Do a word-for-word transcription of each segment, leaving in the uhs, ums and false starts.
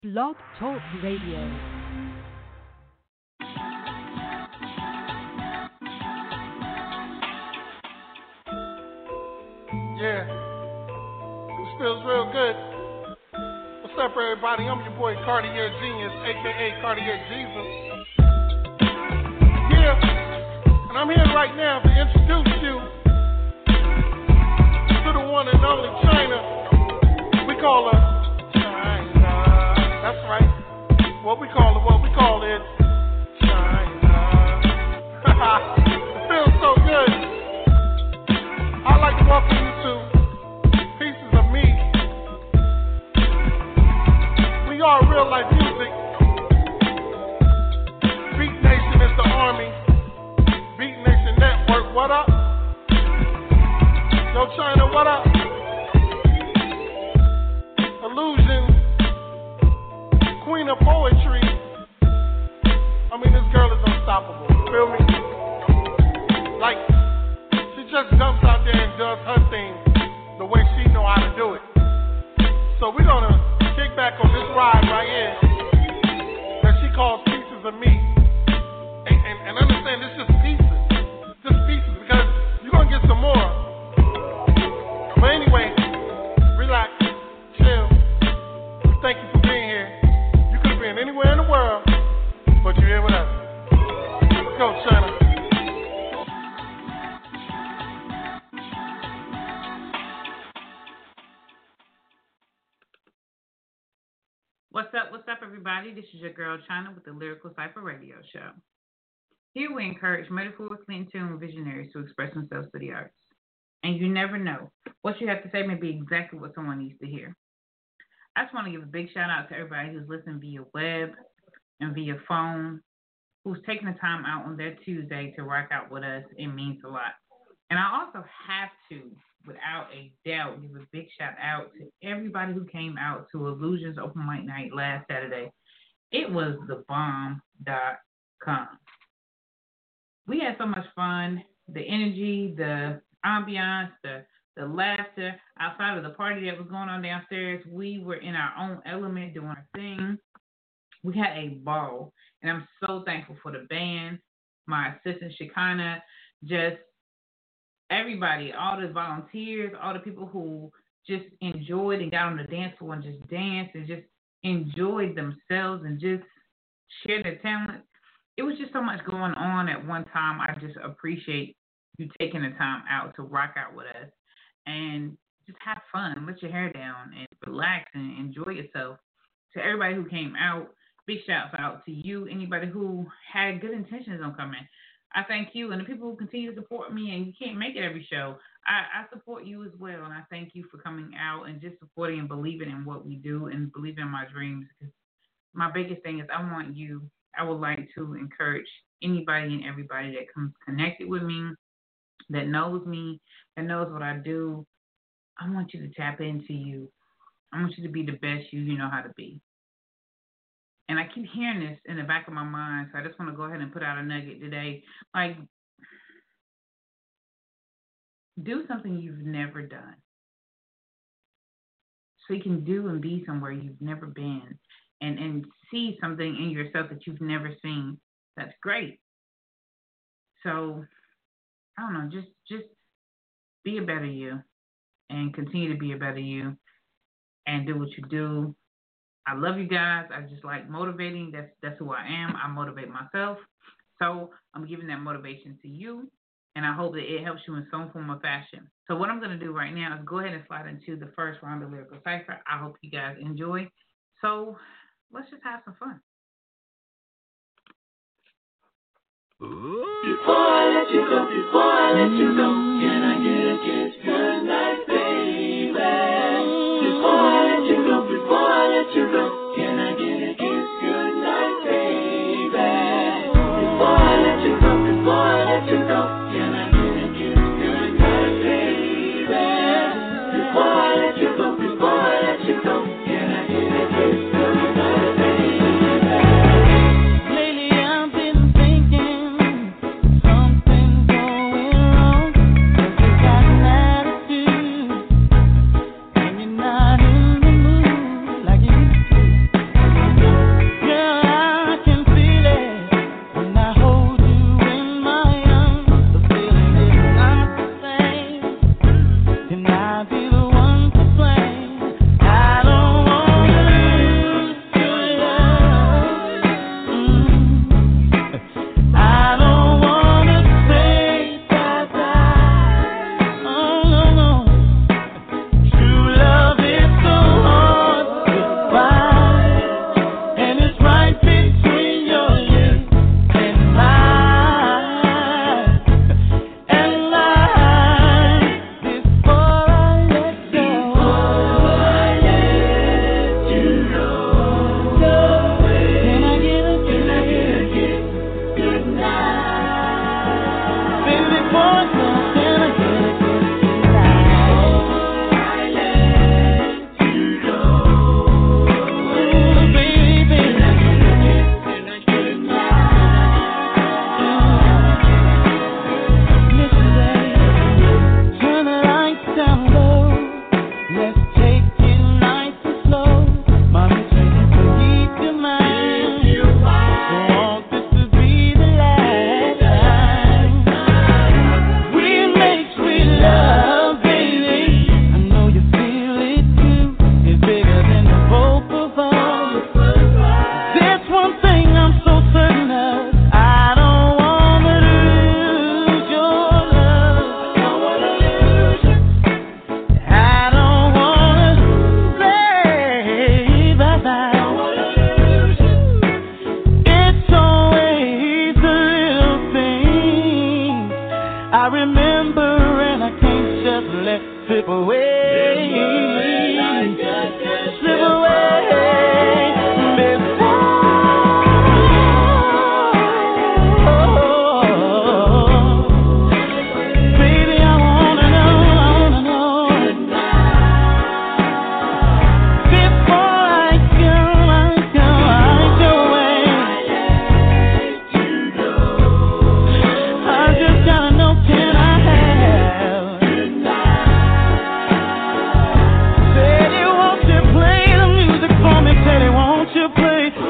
Blog Talk Radio. Yeah, this feels real good. What's up, everybody? I'm your boy Cartier Genius, aka Cartier Jesus. Yeah, and I'm here right now to introduce you to the one and only China. We call her China. That's right. What we call it, what we call it, China. It feels so good. I'd like to welcome you to Pieces of Me. We are real life music. Beat Nation is the army. Beat Nation Network, what up? Yo, China, what up? Illusion, Queen of Poetry. I mean, this girl is unstoppable. You feel me? Like, she just jumps out there and does her thing the way she know how to do it. So we're gonna kick back on this ride right here that she calls Pieces of Me. And, and, and understand it's just pieces. Just pieces, because you're gonna get some more. But anyway, relax, chill. We thank you for being here. You could have been anywhere in the world, but you're here with us. Let's go, China. What's up, what's up, everybody? This is your girl, China, with the Lyrical Cypher Radio Show. Here we encourage metaphorically in tune visionaries to express themselves to the arts. And you never know. What you have to say may be exactly what someone needs to hear. I just want to give a big shout out to everybody who's listening via web and via phone, who's taking the time out on their Tuesday to rock out with us. It means a lot. And I also have to, without a doubt, give a big shout out to everybody who came out to Illusions Open Mic Night last Saturday. It was the bomb dot com. We had so much fun. The energy, the ambiance, the the laughter outside of the party that was going on downstairs. We were in our own element doing our thing. We had a ball, and I'm so thankful for the band, my assistant Shekinah, just everybody, all the volunteers, all the people who just enjoyed and got on the dance floor and just danced and just enjoyed themselves and just shared their talent. It was just so much going on at one time. I just appreciate you taking the time out to rock out with us and just have fun, let your hair down, and relax and enjoy yourself. To everybody who came out, big shouts out to you, anybody who had good intentions on coming. I thank you, and the people who continue to support me, and you can't make it every show, I, I support you as well, and I thank you for coming out and just supporting and believing in what we do and believing in my dreams, because my biggest thing is I want you, I would like to encourage anybody and everybody that comes connected with me, that knows me, that knows what I do. I want you to tap into you. I want you to be the best you you know how to be. And I keep hearing this in the back of my mind, so I just want to go ahead and put out a nugget today. Like, do something you've never done, so you can do and be somewhere you've never been, and, and see something in yourself that you've never seen. That's great. So, I don't know, just just be a better you and continue to be a better you and do what you do. I love you guys. I just like motivating. That's that's who I am. I motivate myself. So I'm giving that motivation to you, and I hope that it helps you in some form or fashion. So what I'm going to do right now is go ahead and slide into the first round of Lyrical Cypher. I hope you guys enjoy. So let's just have some fun. Before I let you go, before I let you go, can I get a kiss tonight, baby? Before I let you go, before I let you go, can I get a kiss goodnight, baby? Before I let you go, before I let you go, can I get a kiss goodnight, baby? Before I let you go, before I let you go, can I get a kiss goodnight, baby? Lately I've been thinking something's going wrong, 'cause you got an attitude and you're not in the mood like you used to.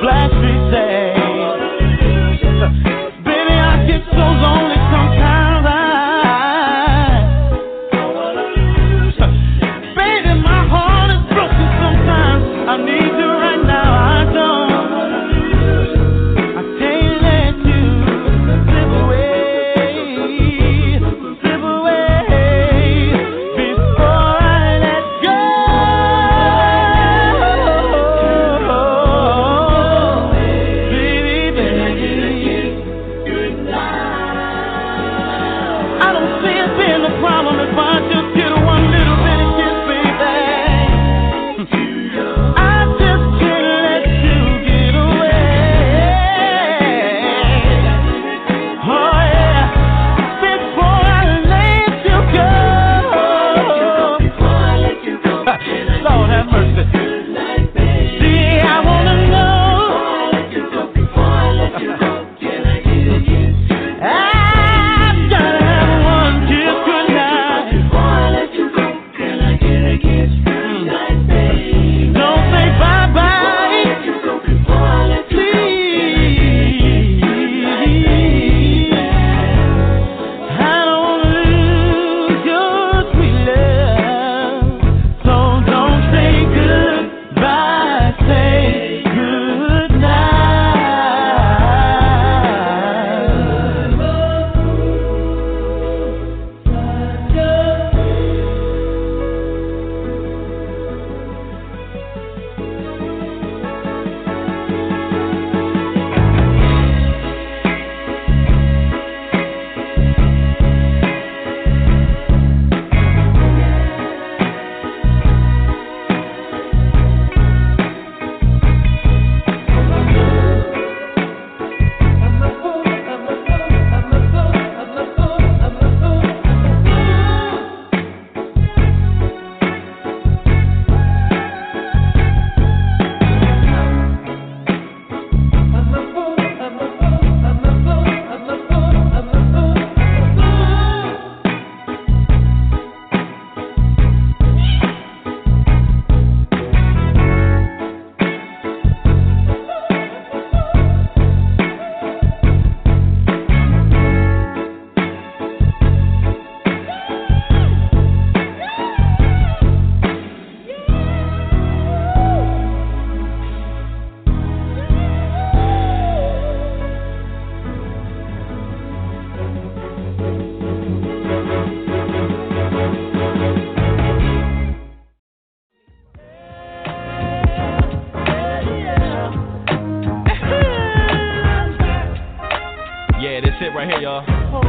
it right here, y'all.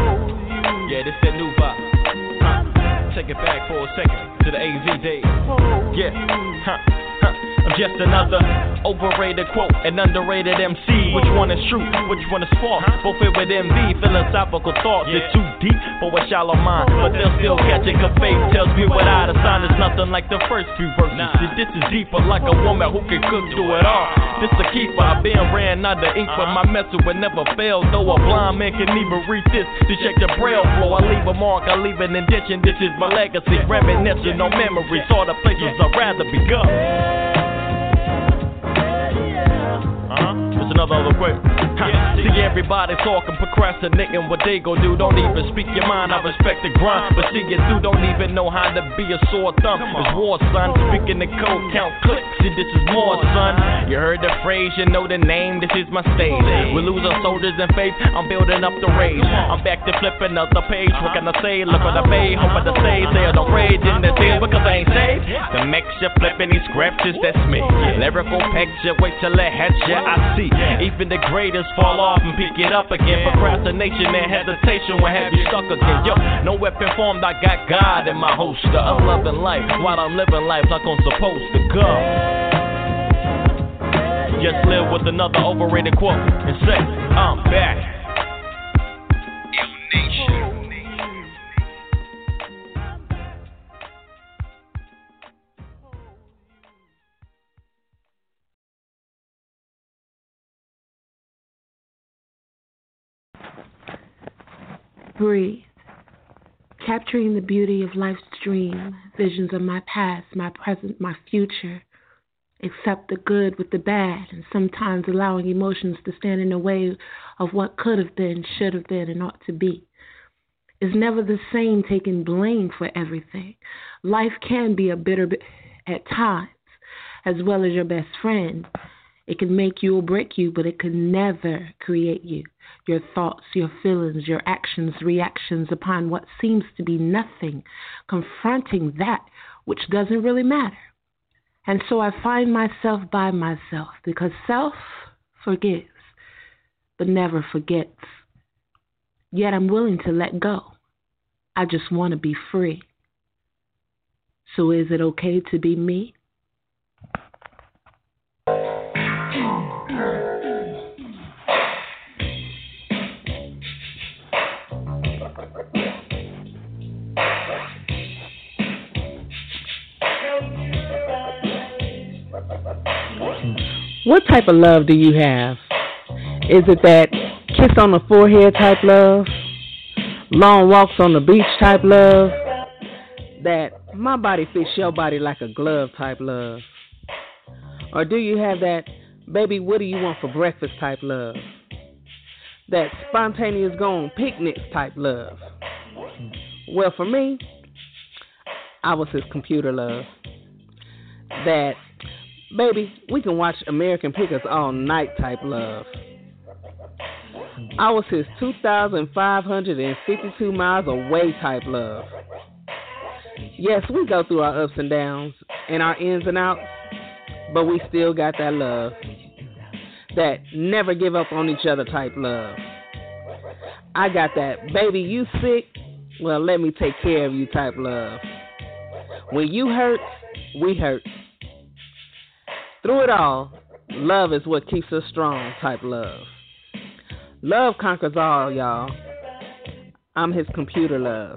Yeah, this that new vibe. Huh. Take it back for a second to the A Z days. Yeah, huh. Huh. I'm just another overrated quote, an underrated M C. Which one is true? Which one is false? Both filled with envy, philosophical thoughts. It's too deep for a shallow mind, but they'll still catch it. Cause faith tells me without a sign is nothing like the first few verses. See, this is deeper, like a woman who can cook through it all. This a keeper. I've been ran out of ink, but my method would never fail. Though a blind man can even read this to check the braille flow. I leave a mark, I leave an indention. This is my legacy, reminiscing on memories. All the places I'd rather be go. Just another other quick. Yeah. See everybody talking, procrastinating what they gon' do. Don't even speak your mind, I respect the grind. But see it through, don't even know how to be a sore thumb. It's war, son, speaking the code, count clicks. See, this is more, son. You heard the phrase, you know the name, this is my stage. We lose our soldiers in faith, I'm building up the rage. I'm back to flipping up the page, what can I say? Look what I made, hoping to say, say I don't rage in the tears because I ain't saved. The mixture flipping these scriptures, that's me. Lyrical picture, wait till it hits ya, I see. Even the greatest fall off and pick it up again. Procrastination and hesitation will have you stuck again. Yo, no weapon formed, I got God in my holster. I'm loving life while I'm living life like I'm supposed to go. Just live with another overrated quote and say, I'm back. Ill Nation. Breathe, capturing the beauty of life's dream, visions of my past, my present, my future, accept the good with the bad, and sometimes allowing emotions to stand in the way of what could have been, should have been, and ought to be. It's never the same taking blame for everything. Life can be a bitter bit at times, as well as your best friend. It can make you or break you, but it can never create you. Your thoughts, your feelings, your actions, reactions upon what seems to be nothing, confronting that which doesn't really matter. And so I find myself by myself, because self forgives, but never forgets. Yet I'm willing to let go. I just want to be free. So is it okay to be me? What type of love do you have? Is it that kiss on the forehead type love? Long walks on the beach type love? That my body fits your body like a glove type love? Or do you have that baby what do you want for breakfast type love? That spontaneous go on picnics type love? Well, for me, I was his computer love. That baby, we can watch American Pickers all night type love. I was his two thousand five hundred fifty-two miles away type love. Yes, we go through our ups and downs and our ins and outs, but we still got that love. That never give up on each other type love. I got that baby, you sick? Well, let me take care of you type love. When you hurt, we hurt. Through it all, love is what keeps us strong type love. Love conquers all, y'all. I'm his computer love.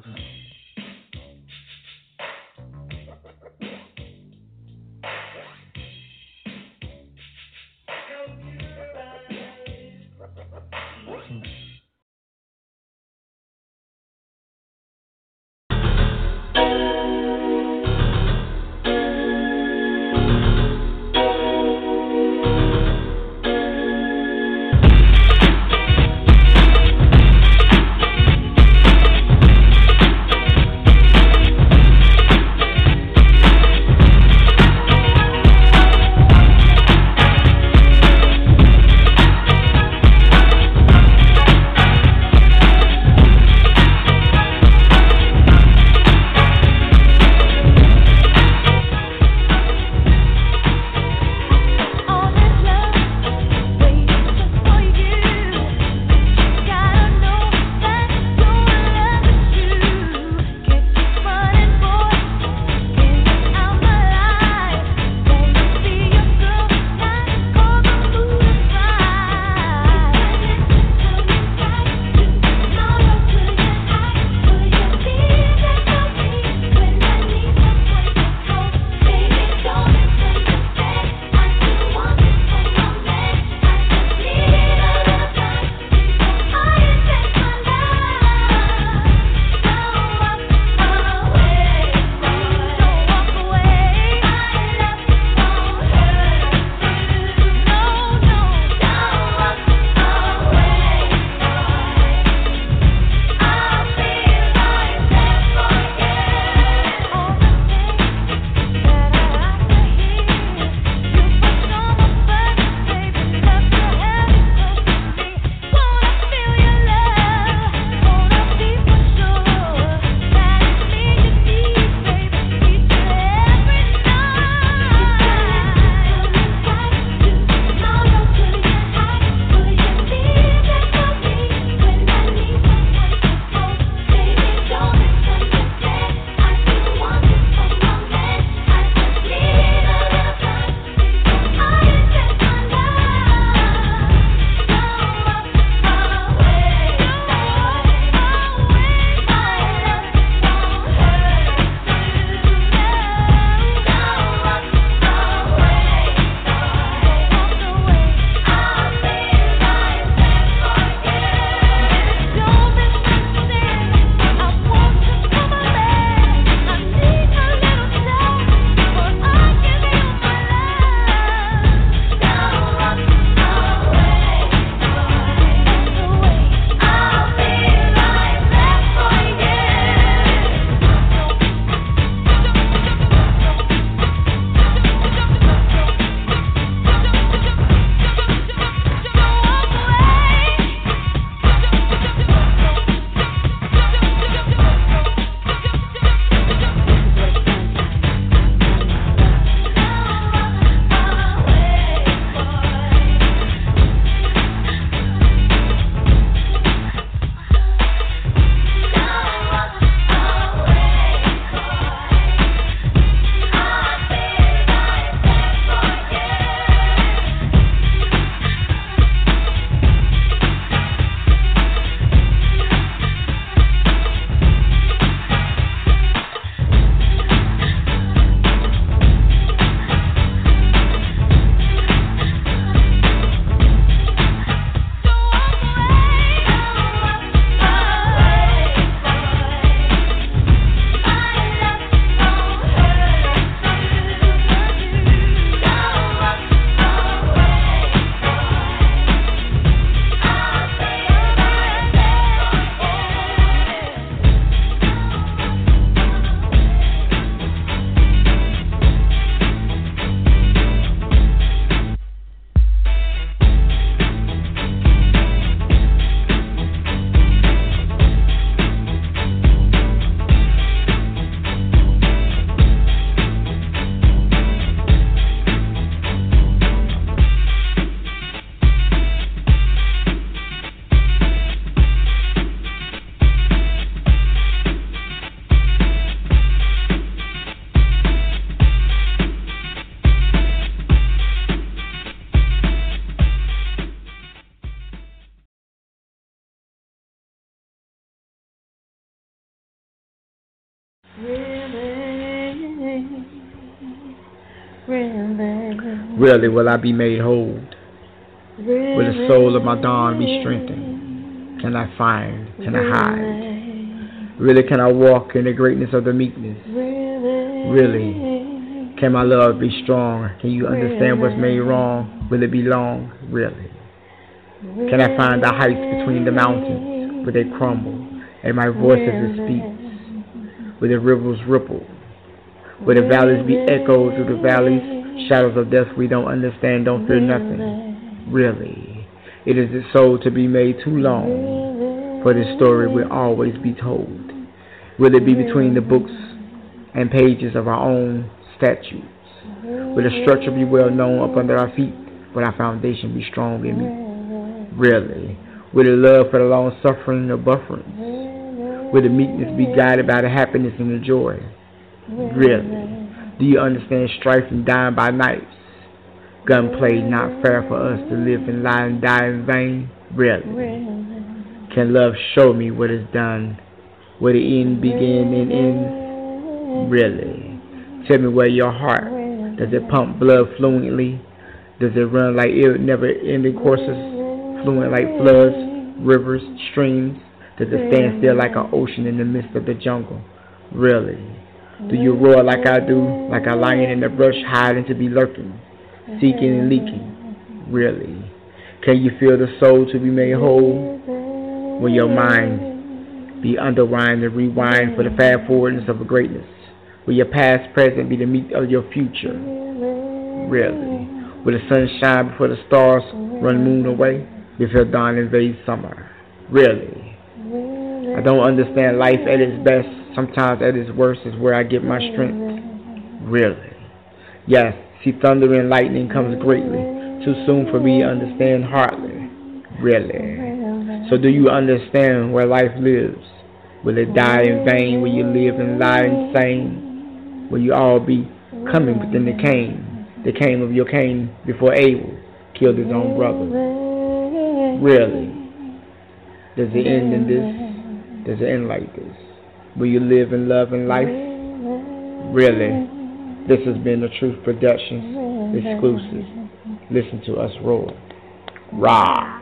Really, Really will I be made whole? really, Will the soul of my dawn be strengthened? Can I find? Can I hide? Really can I walk in the greatness of the meekness? Really, Really can my love be strong? Can you understand what's made wrong? Will it be long? Really can I find the heights between the mountains? Will they crumble? And my voice as it speaks? Will the rivers ripple? Will the valleys be echoed through the valleys? Shadows of death we don't understand, don't fear nothing. Really, it is the soul to be made too long, for this story will always be told. Will it be between the books and pages of our own statutes? Will the structure be well known up under our feet? Will our foundation be strong in me? Really, will the love for the long suffering or bufferings? Will the meekness be guided by the happiness and the joy? Really, do you understand strife and dying by knives? Gunplay not fair for us to live and lie and die in vain? Really, can love show me what is done? Where the end begin and end? Really, tell me where your heart, does it pump blood fluently? Does it run like it never ending courses? Fluent like floods, rivers, streams? Does it stand still like an ocean in the midst of the jungle? Really, do you roar like I do, like a lion in the brush hiding to be lurking, seeking and leaking? Really, can you feel the soul to be made whole? Will your mind be underlined and rewind for the fast forwardness of a greatness? Will your past present be the meat of your future? Really, will the sun shine before the stars run moon away? Before dawn invades summer? Really, I don't understand life at its best. Sometimes at its worst is where I get my strength. Really, yes, see thunder and lightning comes greatly, too soon for me to understand hardly. Really, so do you understand where life lives? Will it die in vain? Will you live and lie insane? Will you all be coming within the cane, the cane of your cane before Abel killed his own brother? Really, does it end in this? Does it end like this? Will you live in love and life? Really, this has been the Truth Productions exclusive. Listen to us roar. Rah!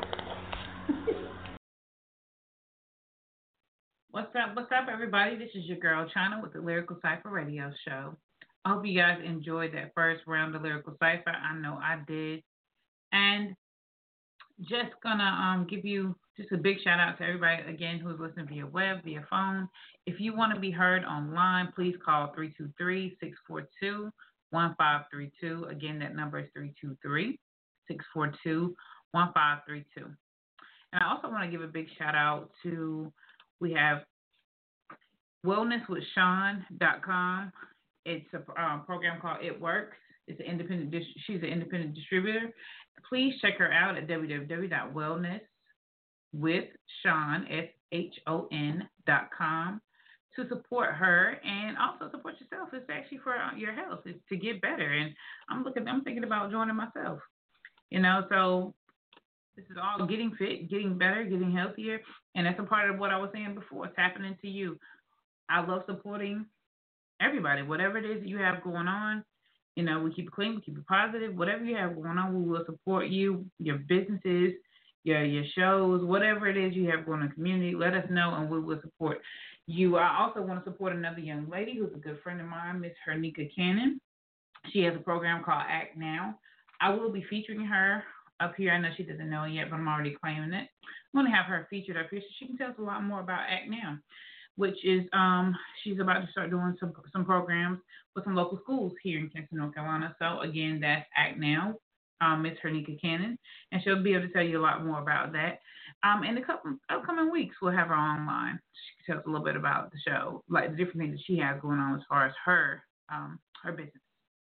What's up, what's up, everybody? This is your girl, China, with the Lyrical Cypher Radio Show. I hope you guys enjoyed that first round of Lyrical Cypher. I know I did. And just gonna um, give you just a big shout out to everybody, again, who's listening via web, via phone. If you want to be heard online, please call three two three, six four two, one five three two. Again, that number is three two three, six four two, one five three two. And I also want to give a big shout out to, we have wellness with sean dot com. It's a um, program called It Works. It's an independent. Dis- she's an independent distributor. Please check her out at w w w dot wellness with sean s h o n dot com to support her and also support yourself. It's actually for your health. It's to get better. And I'm looking. I'm thinking about joining myself. You know, so this is all getting fit, getting better, getting healthier, and that's a part of what I was saying before. Tapping into you. I love supporting everybody, whatever it is that you have going on. You know, we keep it clean, we keep it positive. Whatever you have going on, we will support you, your businesses, your your shows, whatever it is you have going on in the community. Let us know, and we will support you. I also want to support another young lady who's a good friend of mine, Miss Hernika Cannon. She has a program called Act Now. I will be featuring her up here. I know she doesn't know it yet, but I'm already claiming it. I'm going to have her featured up here so she can tell us a lot more about Act Now, which is um, she's about to start doing some some programs with some local schools here in Kinston, North Carolina. So, again, that's Act Now, um, Miss Hernika Cannon, and she'll be able to tell you a lot more about that. Um, in the couple upcoming weeks, we'll have her online. She can tell us a little bit about the show, like the different things that she has going on as far as her um, her business.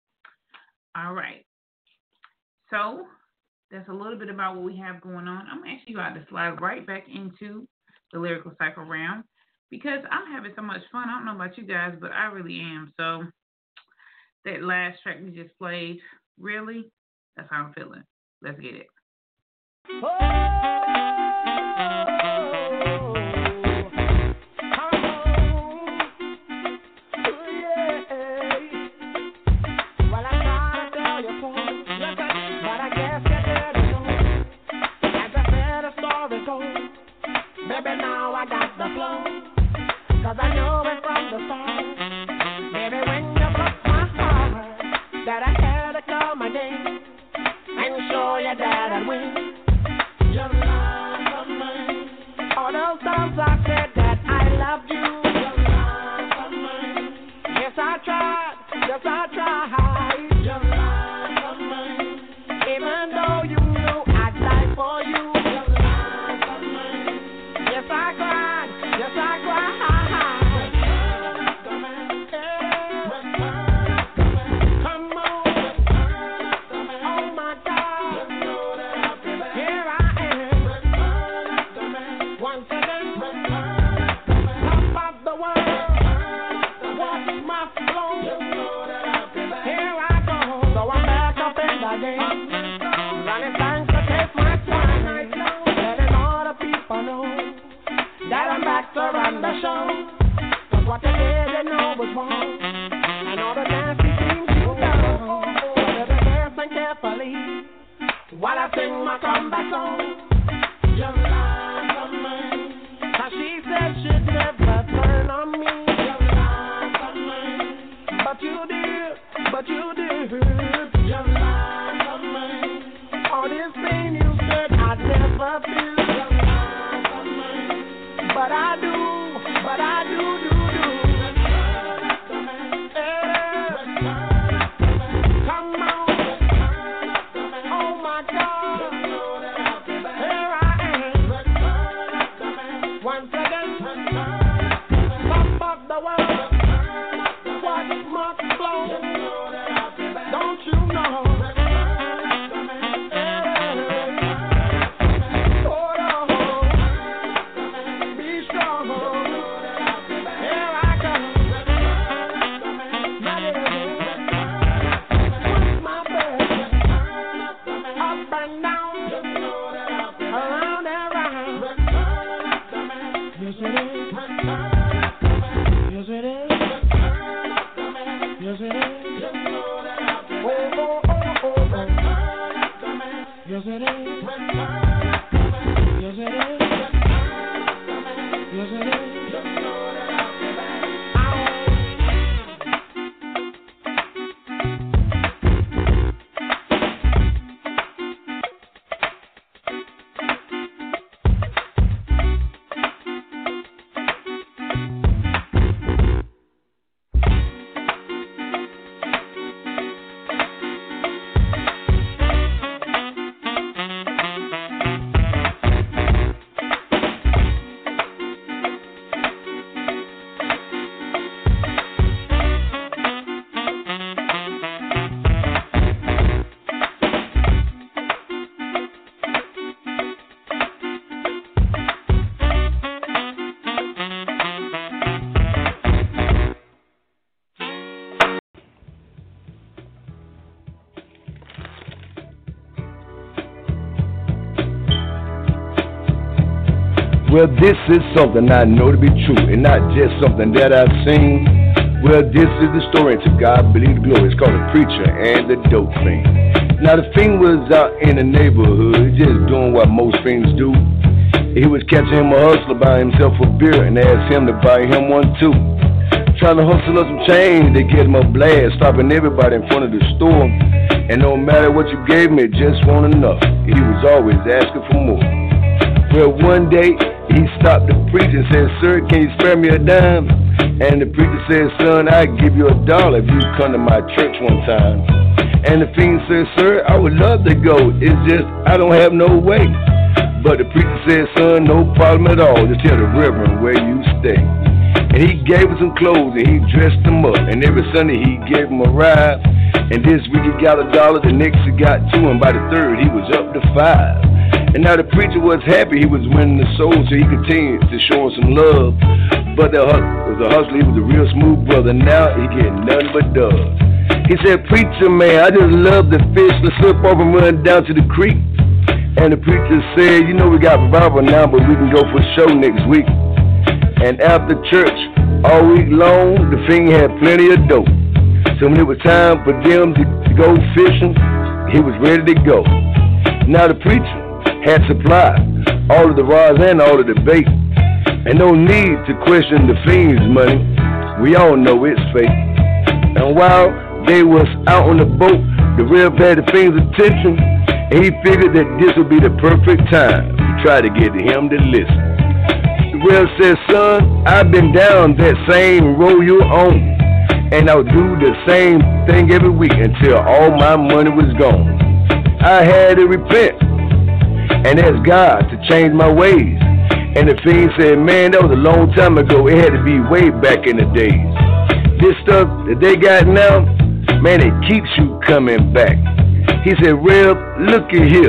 All right. So that's a little bit about what we have going on. I'm actually about to slide right back into the Lyrical Cypher round, because I'm having so much fun. I don't know about you guys, but I really am. So that last track we just played, really, that's how I'm feeling. Let's get it. Well, I song. Your lies are mine. Now she said she'd never turn on me. Your lies are mine. But you did, but you did. Your lies are mine. All this pain you said I'd never feel. Your lies are mine. But I do, but I do, do, do. Well, this is something I know to be true, and not just something that I've seen. Well, this is the story, and to God be the glory. It's called The Preacher and the Dope Fiend. Now, the fiend was out in the neighborhood, just doing what most fiends do. He was catching him a hustler buying himself a beer, and asked him to buy him one too. Trying to hustle up some change, they get him a blast, stopping everybody in front of the store. And no matter what you gave me, it just wasn't enough. He was always asking for more. Well, one day, he stopped the preacher and said, "Sir, can you spare me a dime?" And the preacher said, "Son, I'll give you a dollar if you come to my church one time." And the fiend said, "Sir, I would love to go. It's just I don't have no way." But the preacher said, "Son, no problem at all. Just tell the reverend where you stay." And he gave him some clothes and he dressed him up. And every Sunday he gave him a ride. And this week he got a dollar, the next he got two, and by the third he was up to five. And now the preacher was happy he was winning the soul, so he continued to show him some love. But the was a hustler, he was a real smooth brother. Now he getting nothing but dubs. He said, "Preacher, man, I just love the fish. Let's slip off and run down to the creek." And the preacher said, "You know we got revival now, but we can go for a show next week." And after church, all week long, the fiend had plenty of dope. So when it was time for them to, to go fishing, he was ready to go. Now the preacher had supplied all of the rods and all of the bait, and no need to question the fiend's money. We all know it's fake. And while they was out on the boat, the Rev had the fiend's attention, and he figured that this would be the perfect time to try to get him to listen. The Rev said, "Son, I've been down that same road you're on, and I'll do the same thing every week until all my money was gone. I had to repent and ask God to change my ways." And the fiend said, "Man, that was a long time ago. It had to be way back in the days. This stuff that they got now, man, it keeps you coming back." He said, "Rev, look at here.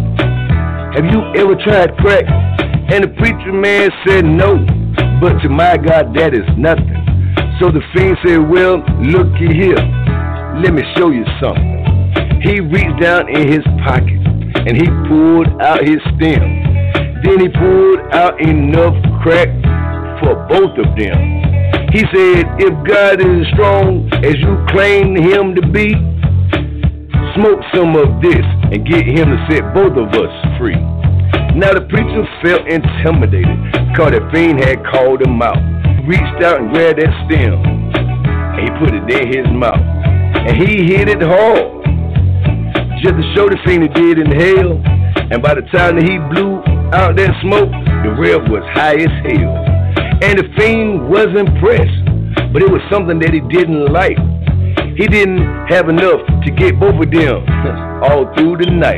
Have you ever tried crack?" And the preacher man said, "No, but to my God, that is nothing." So the fiend said, "Well, look at here. Let me show you something." He reached down in his pocket and he pulled out his stem. Then he pulled out enough crack for both of them. He said, "If God is as strong as you claim him to be, smoke some of this and get him to set both of us free. Now the preacher felt intimidated, cause the fiend had called him out. Reached out and grabbed that stem, and he put it in his mouth, and he hit it hard, just to show the fiend he did inhale. And by the time that he blew out that smoke, the rev was high as hell. And the fiend was impressed, but it was something that he didn't like. He didn't have enough to get both of them all through the night.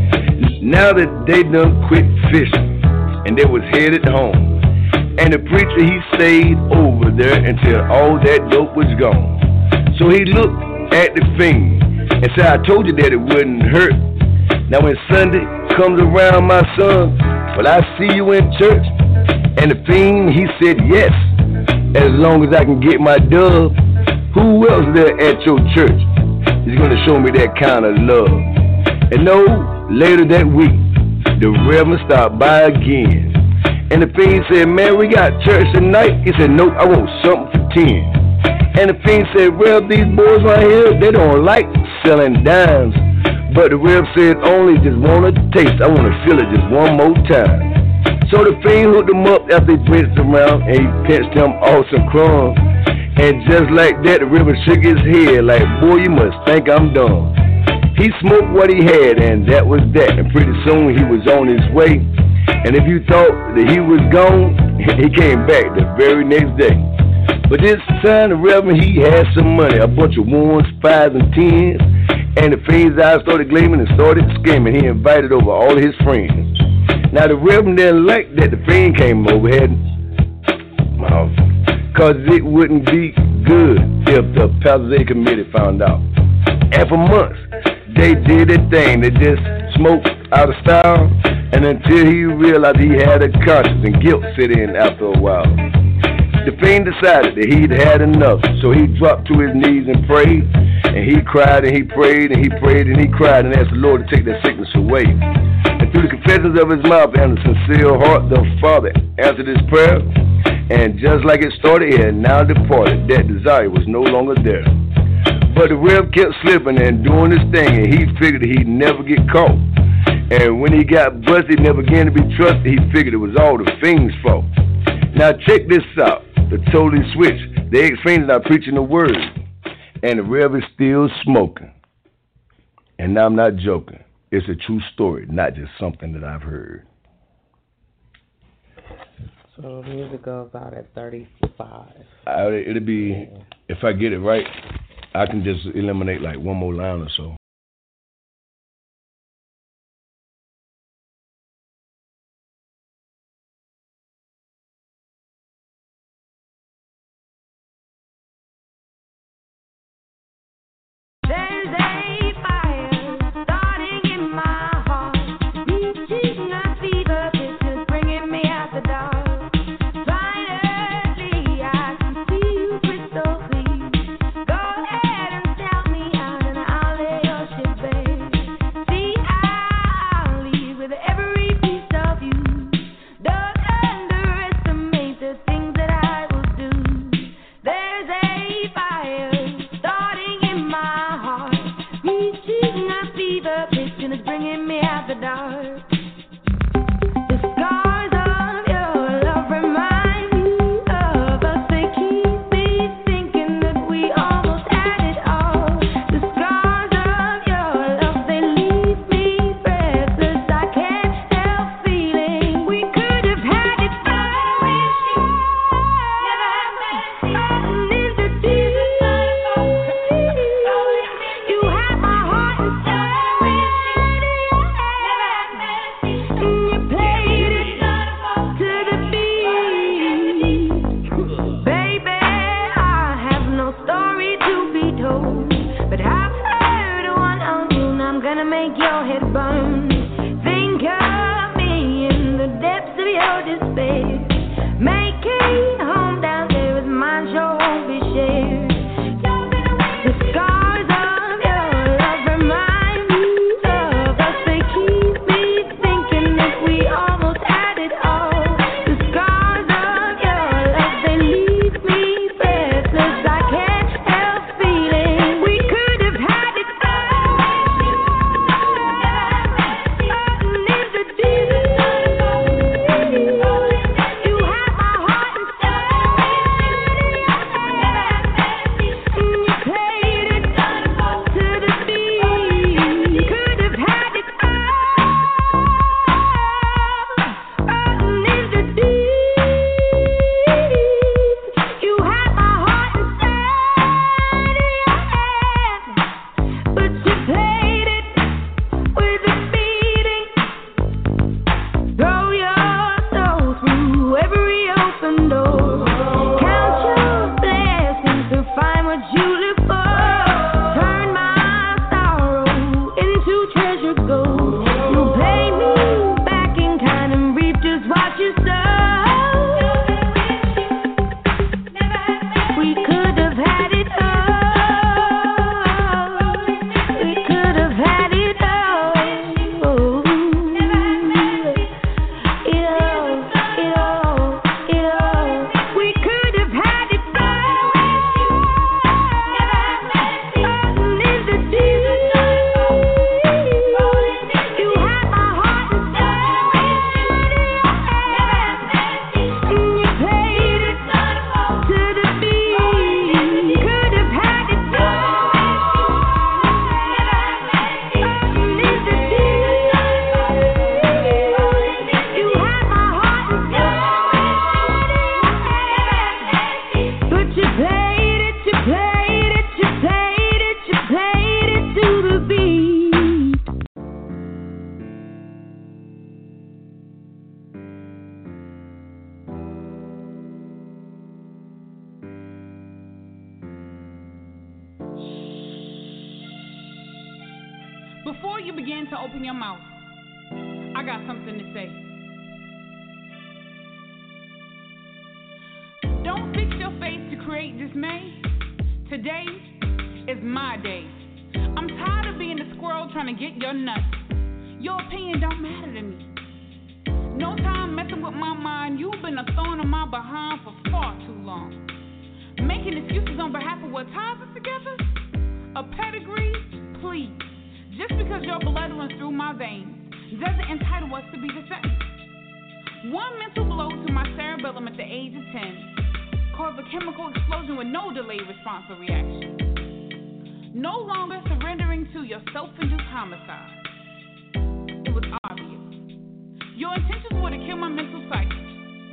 Now that they done quit fishing, and they was headed home, and the preacher, he stayed over there until all that dope was gone. So he looked at the fiend and said, I told you that it wouldn't hurt. Now when Sunday comes around, my son, will I see you in church? And the fiend, he said yes, as long as I can get my dove. Who else there at your church is going to show me that kind of love? And no, later that week, the Reverend stopped by again. And the fiend said, man, we got church tonight. He said, nope, I want something for ten. And the fiend said, well, these boys right here, they don't like selling dimes. But the Rev said, only just want a taste. I want to feel it just one more time. So the fiend hooked him up after he blitzed around, and he pinched him off some crumbs. And just like that, the Reverend shook his head like, boy, you must think I'm dumb. He smoked what he had, and that was that. And pretty soon he was on his way. And if you thought that he was gone, he came back the very next day. But this time the Reverend, he had some money, a bunch of ones, fives, and tens. And the fiend's eyes started gleaming and started screaming. He invited over all his friends. Now the Reverend didn't like that the fiend came over, had well, cause it wouldn't be good if the Palisade Committee found out. And for months, they did their thing. They just smoked out of style, and until he realized he had a conscience and guilt set in after a while. The fiend decided that he'd had enough, so he dropped to his knees and prayed, and he cried and he prayed and he prayed and he cried and asked the Lord to take that sickness away. And through the confessions of his mouth and a sincere heart, the Father answered his prayer, and just like it started, it had now departed. That desire was no longer there. But the Rev kept slipping and doing his thing, and he figured he'd never get caught. And when he got busted, never again to be trusted, he figured it was all the fiend's fault. Now check this out. The totally switched. The ex-fiend is not preaching the word, and the Rev is still smoking. And now I'm not joking. It's a true story, not just something that I've heard. So the music goes out at thirty-five. I, it'll be, if I get it right, I can just eliminate like one more line or so. Go ahead and tell me, and I'll lay your Before you begin to open your mouth, I got something to say. Don't fix your face to create dismay. Today is my day. I'm tired of being the squirrel trying to get your nuts. Your opinion don't matter to me. No time messing with my mind. You've been a thorn in my behind for far too long. Making excuses on behalf of what ties us together? A pedigree? Please. Just because your blood runs through my veins doesn't entitle us to be the same. One mental blow to my cerebellum at the age of ten caused a chemical explosion with no delayed response or reaction. No longer surrendering to your self-induced homicide. It was obvious. Your intentions were to kill my mental psyche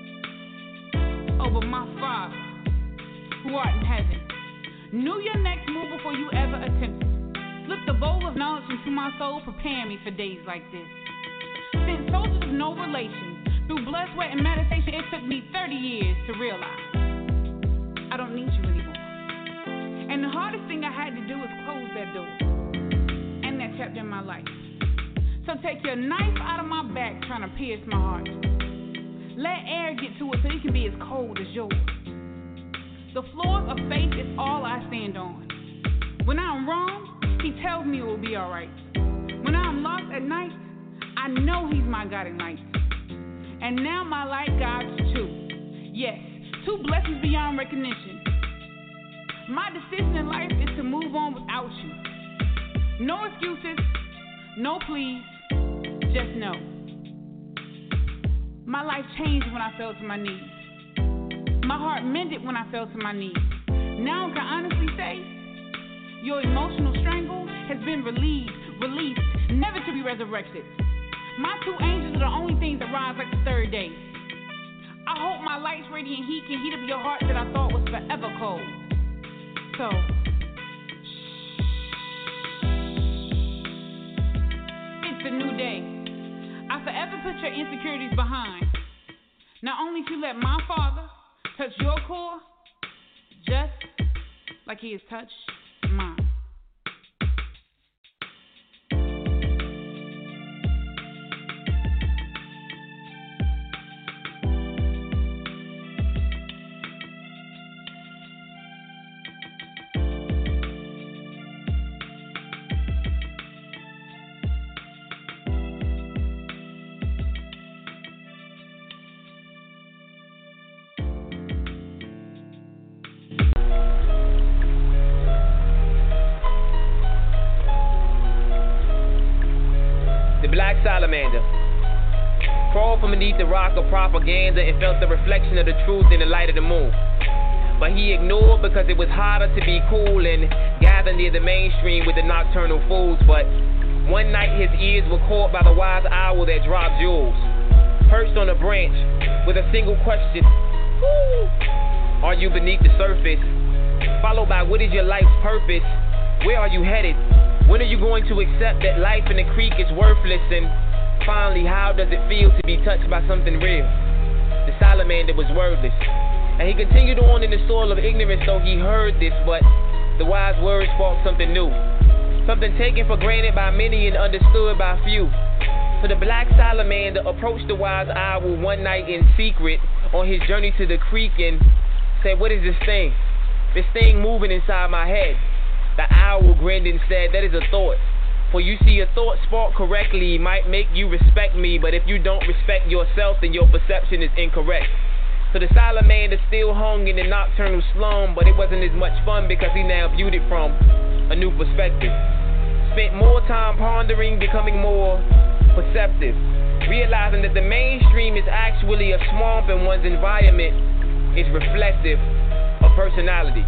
over my Father, who art in heaven. Knew your next move before you ever attempted. Slipped the bowl of knowledge into my soul, preparing me for days like this. Since soldiers of no relation, through blood, sweat, and meditation, it took me thirty years to realize I don't need you anymore. And the hardest thing I had to do was close that door. And that chapter in my life. So take your knife out of my back trying to pierce my heart. Let air get to it so it can be as cold as yours. The floors of faith is all I stand on. When I'm wrong, he tells me it will be alright. When I'm lost at night, I know he's my guiding light. And now my light guides too. Yes, two blessings beyond recognition. My decision in life is to move on without you. No excuses, no pleas, just no. My life changed when I fell to my knees. My heart mended when I fell to my knees. Now I can honestly say, your emotional strangle has been relieved, released, never to be resurrected. My two angels are the only things that rise like the third day. I hope my light's radiant heat can heat up your heart that I thought was forever cold. So, it's a new day. I forever put your insecurities behind. Not only to let my Father touch your core, just like he has touched mine. Salamander crawled from beneath the rock of propaganda and felt the reflection of the truth in the light of the moon. But he ignored because it was harder to be cool and gather near the mainstream with the nocturnal fools. But one night his ears were caught by the wise owl that dropped jewels, perched on a branch with a single question: Woo! Are you beneath the surface? Followed by, what is your life's purpose? Where are you headed? When are you going to accept that life in the creek is worthless? And finally, how does it feel to be touched by something real? The salamander was wordless, and he continued on in the soil of ignorance, though he heard this, but the wise words sparked something new, something taken for granted by many and understood by few. So the black salamander approached the wise owl one night in secret on his journey to the creek and said, what is this thing? This thing moving inside my head. The owl grinned and said, that is a thought. For you see, a thought sparked correctly might make you respect me, but if you don't respect yourself, then your perception is incorrect. So the salamander still hung in the nocturnal slum, but it wasn't as much fun because he now viewed it from a new perspective. Spent more time pondering, becoming more perceptive, realizing that the mainstream is actually a swamp and one's environment is reflective of personality.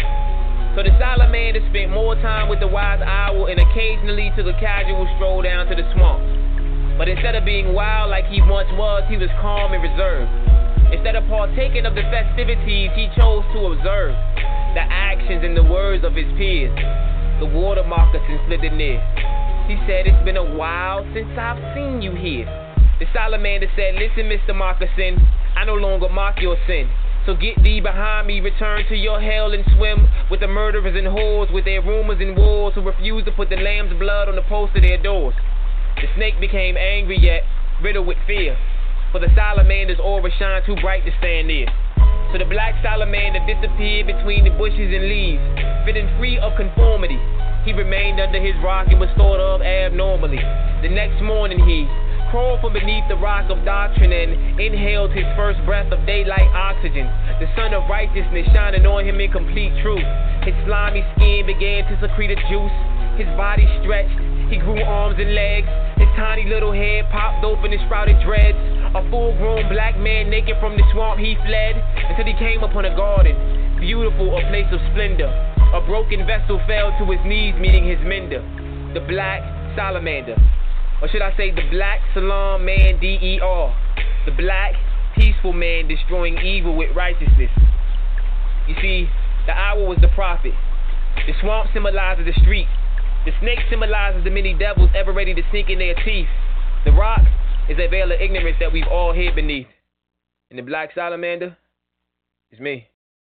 So the salamander spent more time with the wise owl and occasionally took a casual stroll down to the swamp. But instead of being wild like he once was, he was calm and reserved. Instead of partaking of the festivities, he chose to observe the actions and the words of his peers. The water moccasin slid near. He said, it's been a while since I've seen you here. The salamander said, listen, Mister Moccasin, I no longer mock your sin. So get thee behind me, return to your hell and swim with the murderers and whores, with their rumors and wars, who refuse to put the lamb's blood on the post of their doors. The snake became angry yet riddled with fear, for the salamander's aura shine too bright to stand near. So the black salamander disappeared between the bushes and leaves, feeling free of conformity. He remained under his rock and was thought of abnormally. The next morning he crawled from beneath the rock of doctrine and inhaled his first breath of daylight oxygen. The sun of righteousness shining on him in complete truth. His slimy skin began to secrete a juice. His body stretched, he grew arms and legs. His tiny little head popped open and sprouted dreads. A full-grown black man naked from the swamp he fled, until he came upon a garden, beautiful, a place of splendor. A broken vessel fell to his knees, meeting his mender, the black salamander. Or should I say the black salam man, D E R. The black, peaceful man destroying evil with righteousness. You see, the owl was the prophet. The swamp symbolizes the street. The snake symbolizes the many devils ever ready to sink in their teeth. The rock is a veil of ignorance that we've all hid beneath. And the black salamander is me.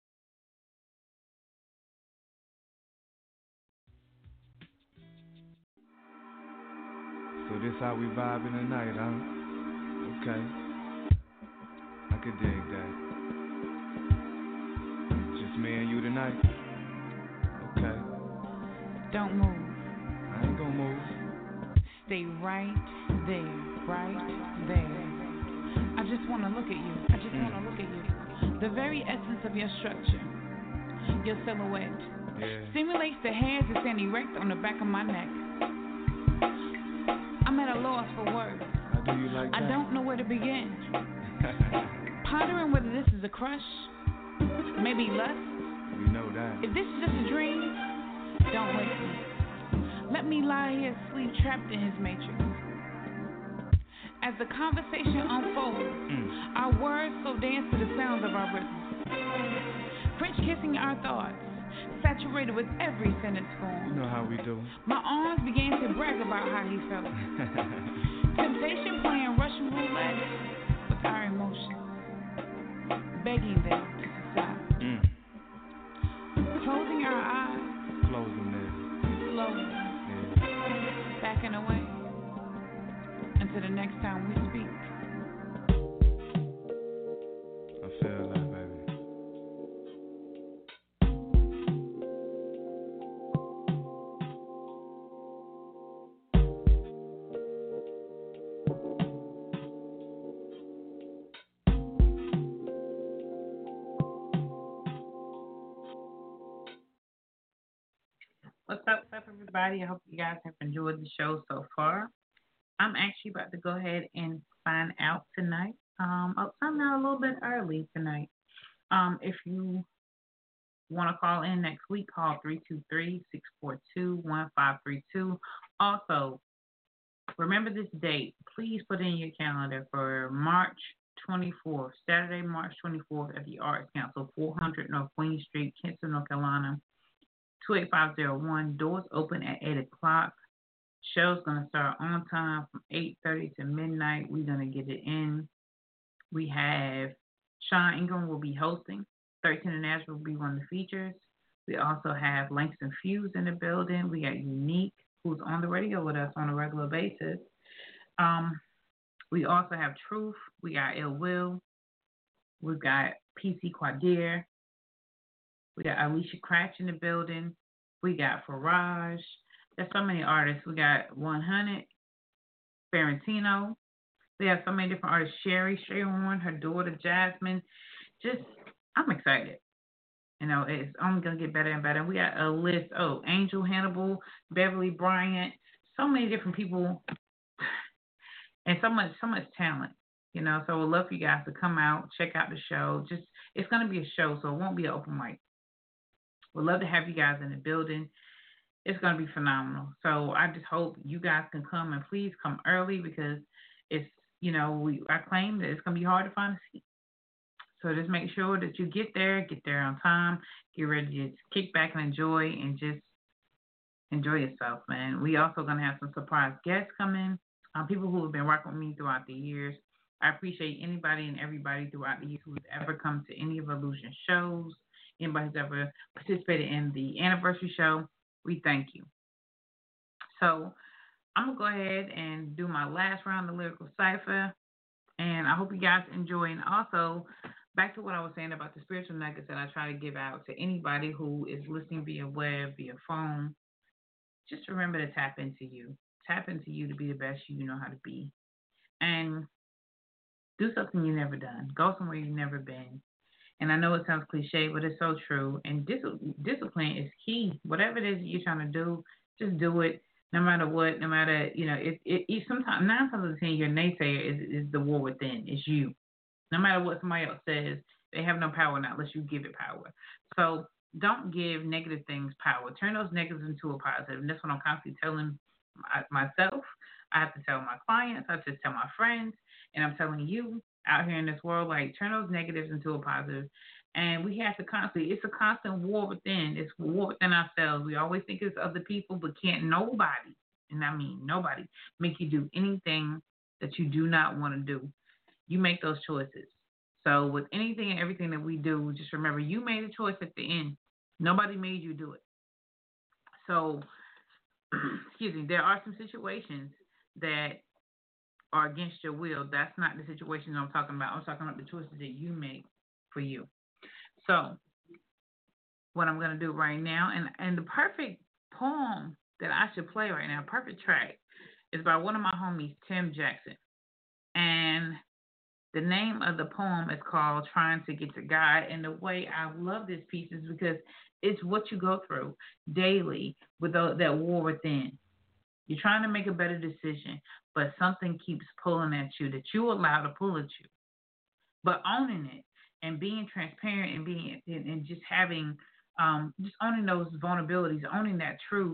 So this how we vibing tonight, huh? Okay. I could dig that. Just me and you tonight? Okay. Don't move. I ain't gonna move. Stay right there, right there. I just wanna look at you. I just mm. wanna look at you. The very essence of your structure, your silhouette, yeah. stimulates the hairs that stand erect on the back of my neck. I'm at a loss for words. How do you like that? I don't know where to begin. Pondering whether this is a crush, maybe lust. You know that. If this is just a dream, don't wake me. Let me lie here asleep, trapped in his matrix. As the conversation unfolds, mm. our words so dance to the sounds of our rhythms. French kissing our thoughts, saturated with every sentence form. You know how we do. My arms began to brag about how he felt. Temptation playing Russian roulette with our emotions, begging them to subside. Mm. Closing our eyes, closing them, slowly, yeah. backing away until the next time we speak. I feel that, baby. What's up, what's up, everybody? I hope you guys have enjoyed the show so far. I'm actually about to go ahead and find out tonight. Um, I'll sign out a little bit early tonight. Um, if you want to call in next week, call three two three, six four two, one five three two. Also, remember this date. Please put in your calendar for March twenty-fourth, Saturday, March twenty-fourth at the Arts Council, four hundred North Queen Street, Kinston, North Carolina. two eight five zero one. Doors open at eight o'clock. Show's going to start on time from eight thirty to midnight. We're going to get it in. We have Sean Ingram will be hosting. thirteen and Nashville will be one of the features. We also have Langston Fuse in the building. We got Unique, who's on the radio with us on a regular basis. Um, we also have Truth. We got Ill Will. We've got P C Quadir. We got Alicia Cratch in the building. We got Faraj. There's so many artists. We got one hundred, Ferentino. We have so many different artists. Sherry Strayhorn, her daughter Jasmine. Just, I'm excited. You know, it's only going to get better and better. We got a list. Oh, Angel Hannibal, Beverly Bryant. So many different people. And so much, so much talent. You know, so we'd love for you guys to come out, check out the show. Just, it's going to be a show, so it won't be an open mic. We'd love to have you guys in the building. It's going to be phenomenal. So I just hope you guys can come, and please come early, because it's, you know, we I claim that it's going to be hard to find a seat. So just make sure that you get there, get there on time, get ready to just kick back and enjoy, and just enjoy yourself, man. We also going to have some surprise guests coming, um, people who have been working with me throughout the years. I appreciate anybody and everybody throughout the years who's ever come to any of Illusion shows, anybody who's ever participated in the anniversary show. We thank you. So I'm going to go ahead and do my last round of Lyrical Cypher, and I hope you guys enjoy. And also, back to what I was saying about the spiritual nuggets that I try to give out to anybody who is listening via web, via phone. Just remember to tap into you. Tap into you to be the best you know how to be. And do something you've never done. Go somewhere you've never been. And I know it sounds cliche, but it's so true. And dis- discipline is key. Whatever it is that you're trying to do, just do it. No matter what, no matter, you know, it, it, it sometimes, nine times out of ten, your naysayer is, is the war within. It's you. No matter what somebody else says, they have no power now unless you give it power. So don't give negative things power. Turn those negatives into a positive. And that's what I'm constantly telling my, myself. I have to tell my clients. I have to tell my friends. And I'm telling you out here in this world, like, turn those negatives into a positive. And we have to constantly, it's a constant war within. It's a war within ourselves. We always think it's other people, but can't nobody, and I mean nobody, make you do anything that you do not want to do. You make those choices. So with anything and everything that we do, just remember, you made a choice at the end. Nobody made you do it. So, excuse me, there are some situations that are against your will. That's not the situation I'm talking about. I'm talking about the choices that you make for you. So, what I'm going to do right now, and, and the perfect poem that I should play right now, perfect track, is by one of my homies, Tim Jackson. And the name of the poem is called Trying to Get to God. And the way I love this piece is because it's what you go through daily with the, that war within. You're trying to make a better decision, but something keeps pulling at you that you allow to pull at you. But owning it and being transparent and being and, and just having, um, just owning those vulnerabilities, owning that truth,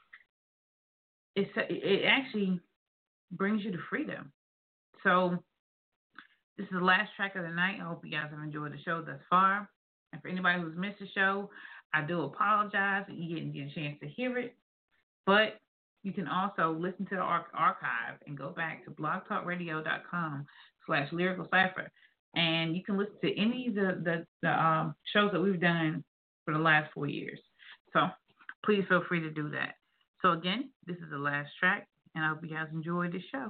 it's, it actually brings you to freedom. So this is the last track of the night. I hope you guys have enjoyed the show thus far. And for anybody who's missed the show, I do apologize that you didn't get a chance to hear it. But you can also listen to the ar- archive and go back to blogtalkradio.com slash lyrical cipher. And you can listen to any of the, the, the um, shows that we've done for the last four years. So please feel free to do that. So again, this is the last track, and I hope you guys enjoyed this show.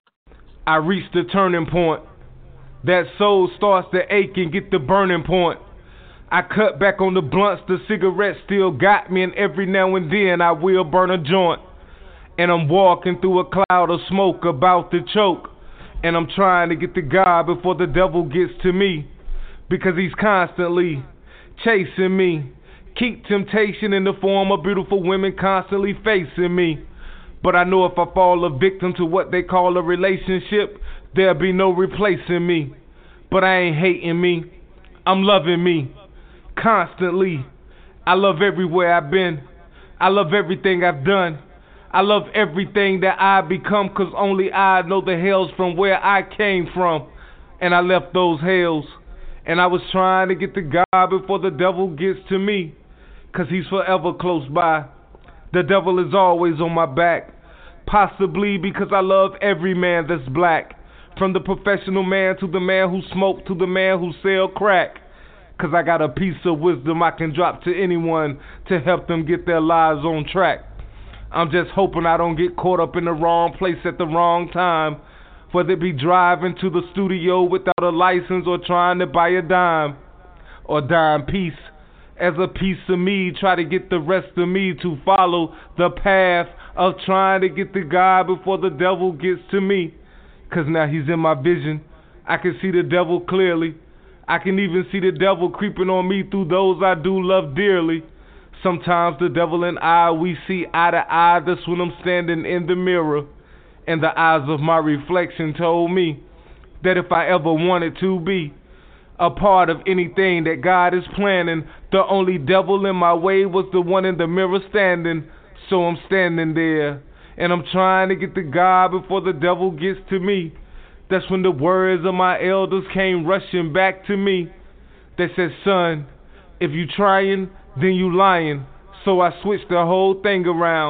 I reached the turning point. That soul starts to ache and get the burning point. I cut back on the blunts, the cigarette still got me, and every now and then I will burn a joint. And I'm walking through a cloud of smoke about to choke. And I'm trying to get to God before the devil gets to me, because he's constantly chasing me. Keep temptation in the form of beautiful women constantly facing me. But I know if I fall a victim to what they call a relationship, there'll be no replacing me. But I ain't hating me, I'm loving me constantly. I love everywhere I've been. I love everything I've done. I love everything that I've become, cause only I know the hells from where I came from. And I left those hells, and I was trying to get to God before the devil gets to me, cause he's forever close by. The devil is always on my back, possibly because I love every man that's black, from the professional man to the man who smoke to the man who sell crack. Cause I got a piece of wisdom I can drop to anyone to help them get their lives on track. I'm just hoping I don't get caught up in the wrong place at the wrong time, whether it be driving to the studio without a license or trying to buy a dime or dime piece. As a piece of me, try to get the rest of me to follow the path of trying to get to God before the devil gets to me. Cause now he's in my vision. I can see the devil clearly. I can even see the devil creeping on me through those I do love dearly. Sometimes the devil and I, we see eye to eye. That's when I'm standing in the mirror, and the eyes of my reflection told me that if I ever wanted to be a part of anything that God is planning, the only devil in my way was the one in the mirror standing. So I'm standing there, and I'm trying to get to God before the devil gets to me. That's when the words of my elders came rushing back to me. They said, son, if you trying, then you lying. So I switched the whole thing around.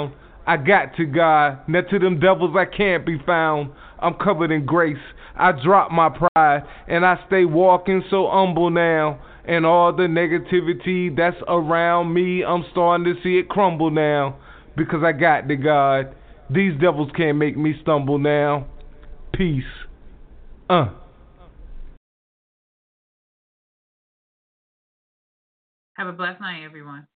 I got to God. Now to them devils I can't be found. I'm covered in grace. I drop my pride and I stay walking so humble now. And all the negativity that's around me, I'm starting to see it crumble now. Because I got to God. These devils can't make me stumble now. Peace. Uh. Have a blessed night, everyone.